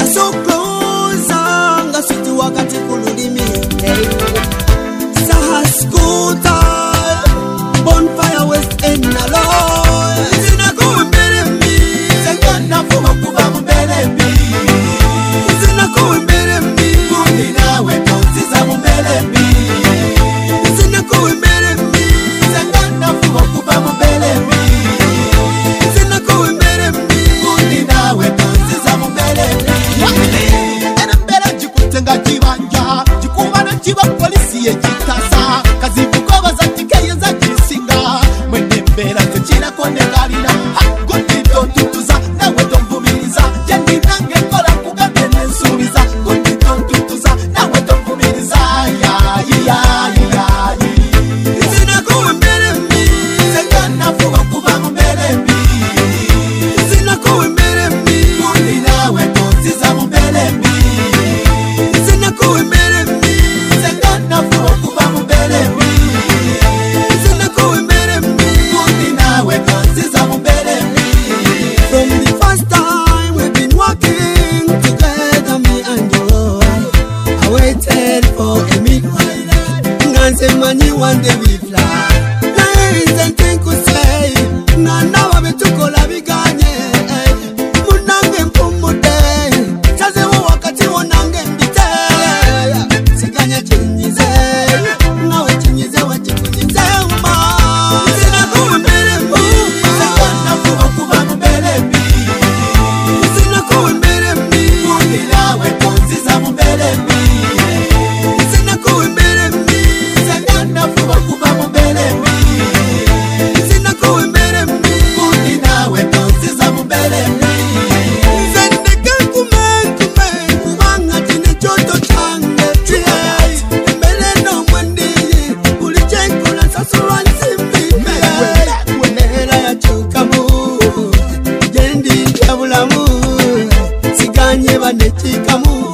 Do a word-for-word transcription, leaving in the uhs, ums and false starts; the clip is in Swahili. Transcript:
so close anga sweet wakati kuludimi Saha Scooter Bonfire West End Alloy Zina kuimbele mi Zengana fuwa kuba mbele mi Zina kuimbele mi Kundi nawe tonziza mbele mi Zina kuimbele mi Zengana fuwa kuba mbele mi Zina kuimbele mi Kundi nawe tonziza mbele mi Ena mbele jikutenga jibanja Jikubana jiba polisi ye jitasa Kazi bukoba za tikeye za jisinga Mwene mbele zechina kone galina Gundi tontutuza nawe tomvumiliza Yendi nange kola kugambe nensubiza Gundi tontutuza nawe tomvumiliza Ya ya ya ya Zina kuwe mbele mi Zengana fuwa kuba mbele mi Zina kuwe mbele mi Gundi nawe tonziza mbele mi Zina kuwe mbele mi Zengana fuwa kuba mbele mi Zina kuwe mbele mi Gundi nawe tonziza mbele mi From the first time we've been walking together, me and you I waited for a midnight Nganse mani one day we fly There isn't thing to say Nana wabe tukola biganye Munange mpumude Chaze wa wakati wanange mbite Siganye chinyize Nawe chinyize wa chikunyize uma Zina kuwe mbele mi Zengana fuwa kuba mbele mi Zina kuwe mbele mi Kundi nawe tonziza mbele mi Zina kuwe mbele mi Zengana fuwa kuba mbele mi Zina kuwe mbele mi Kundi nawe tonziza mbele mi Zendeke kume kume Kubanga chine choto change Triat Mbele no mwendi Kulichenkula sasura nsimbi Mehera ya chukamu Jendi chabulamu Siganye banechikamu